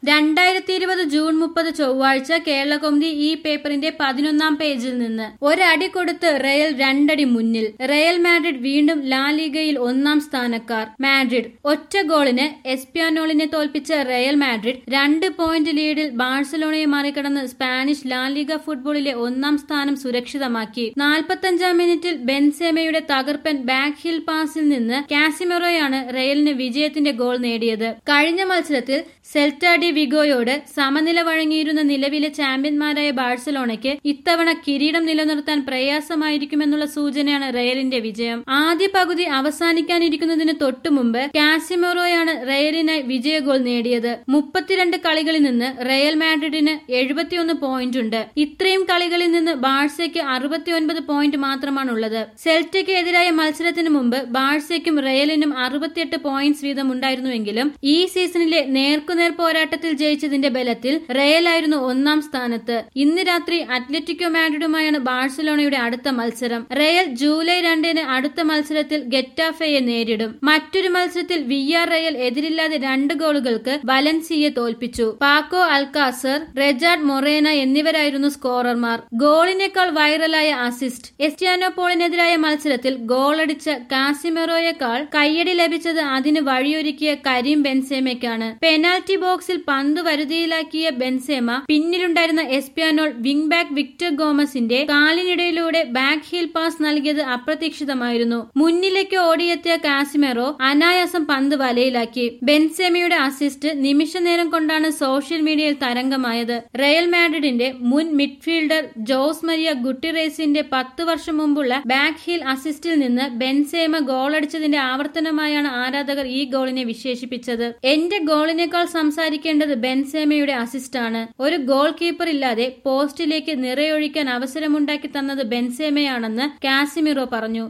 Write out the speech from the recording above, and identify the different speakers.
Speaker 1: 2020 June 30 ചൊവ്വാഴ്ച കേരളകൗമുദി ഈ പേപ്പറിന്റെ 11-ാം പേജിൽ നിന്ന് ഒരടി കൊടുത്ത് റയൽ രണ്ടടി മുന്നിൽ. റയൽ മാഡ്രിഡ് വീണ്ടും ലാ ലീഗയിൽ 1-ാം സ്ഥാനക്കാർ. മാഡ്രിഡ് ഒറ്റ ഗോളിന് എസ്പാന്യോളിനെ തോൽപ്പിച്ച റയൽ മാഡ്രിഡ് 2 പോയിന്റ് ലീഡിൽ ബാഴ്സലോണയെ മറികടന്ന് സ്പാനിഷ് ലാ ലീഗ ഫുട്ബോളിലെ 1-ാം സ്ഥാനം സുരക്ഷിതമാക്കി. 45-ാം മിനിറ്റിൽ ബെൻസേമയുടെ തകർപ്പൻ ബാക്ക് ഹിൽ പാസിൽ നിന്ന് കാസിമിറോയാണ് റയലിന് വിജയത്തിന്റെ ഗോൾ നേടിയത്. കഴിഞ്ഞ മത്സരത്തിൽ സെൽറ്റ ഡി വിഗോയോട് സമനില വഴങ്ങിയിരുന്ന നിലവിലെ ചാമ്പ്യന്മാരായ ബാഴ്സലോണയ്ക്ക് ഇത്തവണ കിരീടം നിലനിർത്താൻ പ്രയാസമായിരിക്കുമെന്നുള്ള സൂചനയാണ് റയലിന്റെ വിജയം. ആദ്യ പകുതി അവസാനിക്കാനിരിക്കുന്നതിന് തൊട്ടുമുമ്പ് കാസിമിറോയാണ് റയലിനായി വിജയ ഗോൾ നേടിയത്. 32 കളികളിൽ നിന്ന് റയൽ മാഡ്രിഡിന് 71 പോയിന്റുണ്ട്. ഇത്രയും കളികളിൽ നിന്ന് ബാഴ്സയ്ക്ക് 69 പോയിന്റ് മാത്രമാണുള്ളത്. സെൽറ്റയ്ക്ക് എതിരായ മത്സരത്തിന് മുമ്പ് ബാഴ്സയ്ക്കും റയലിനും 68 പോയിന്റ്സ് വീതം ഉണ്ടായിരുന്നുവെങ്കിലും ഈ സീസണിലെ നേർക്കുനേർ പോരാട്ടത്തിൽ ജയിച്ചതിന്റെ ബലത്തിൽ റയലായിരുന്നു 1-ാം സ്ഥാനത്ത്. ഇന്ന് രാത്രി അത്ലറ്റിക്കോ മാഡ്രിഡുമായാണ് ബാഴ്സലോണയുടെ അടുത്ത മത്സരം. റയൽ ജൂലൈ 2-ന് അടുത്ത മത്സരത്തിൽ ഗെറ്റാഫെയെ നേരിടും. മറ്റൊരു മത്സരത്തിൽ വിയ്യാറയൽ എതിരില്ലാതെ 2 ഗോളുകൾക്ക് വലൻസിയെ തോൽപ്പിച്ചു. പാക്കോ അൽക്കാസർ, റെജാർഡ് മൊറേന എന്നിവരായിരുന്നു സ്കോറർമാർ. ഗോളിനേക്കാൾ വൈറലായ അസിസ്റ്റ്. എസ്റ്റിയാനോപോളിനെതിരായ മത്സരത്തിൽ ഗോളടിച്ച കാസിമിറോയേക്കാൾ കയ്യടി ലഭിച്ചത് അതിന് വഴിയൊരുക്കിയ കരീം ബെൻസേമയ്ക്കാണ്. പെനാൽറ്റി ബോക്സിൽ പന്ത് വരുതിയിലാക്കിയ ബെൻസേമ പിന്നിലുണ്ടായിരുന്ന എസ്പാന്യോൾ വിംഗ് ബാക്ക് വിക്ടർ ഗോമസിന്റെ കാലിനിടയിലൂടെ ബാക്ക് ഹീൽ പാസ് നൽകിയത് അപ്രതീക്ഷിതമായിരുന്നു. മുന്നിലേക്ക് ഓടിയെത്തിയ കാസിമിറോ അനായാസം പന്ത് വലയിലാക്കി. ബെൻസേമയുടെ അസിസ്റ്റ് നിമിഷ നേരം കൊണ്ടാണ് സോഷ്യൽ മീഡിയയിൽ തരംഗമായത്. റയൽ മാഡ്രിഡിന്റെ മുൻ മിഡ്ഫീൽഡർ ജോസ് മരിയ ഗുട്ടിറേസിന്റെ 10 വർഷം മുമ്പുള്ള ബാക്ക് ഹീൽ അസിസ്റ്റിൽ നിന്ന് ബെൻസേമ ഗോളടിച്ചതിന്റെ ആവർത്തനമായാണ് ആരാധകർ ഈ ഗോളിനെ വിശേഷിപ്പിച്ചത്. എന്റെ ഗോളിനേക്കാൾ സംസാരിക്കേണ്ടത് ബെൻസേമയുടെ അസിസ്റ്റാണ്. ഒരു ഗോൾ കീപ്പർ ഇല്ലാതെ പോസ്റ്റിലേക്ക് നിറയൊഴിക്കാൻ അവസരമുണ്ടാക്കി തന്നത് ബെൻസേമയാണെന്ന് കാസിമിറോ പറഞ്ഞു.